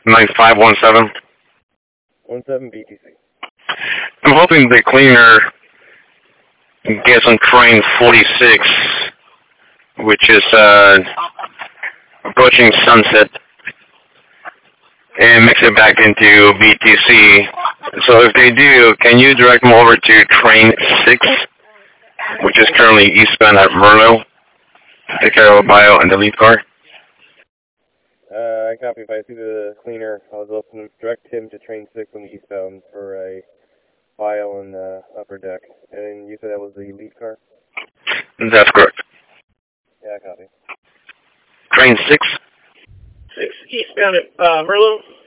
9517. 17 BTC. I'm hoping the cleaner gets on train 46, which is approaching Sunset, and mix it back into BTC. So if they do, can you direct them over to train 6, which is currently eastbound at Merlo, take care of a bio and the lead car? I copy. If I see the cleaner, I'll just direct him to train 6 on the eastbound for a bio on the upper deck. And you said that was the lead car? That's correct. Yeah, I copy. Train 6? 6 eastbound at Merlo.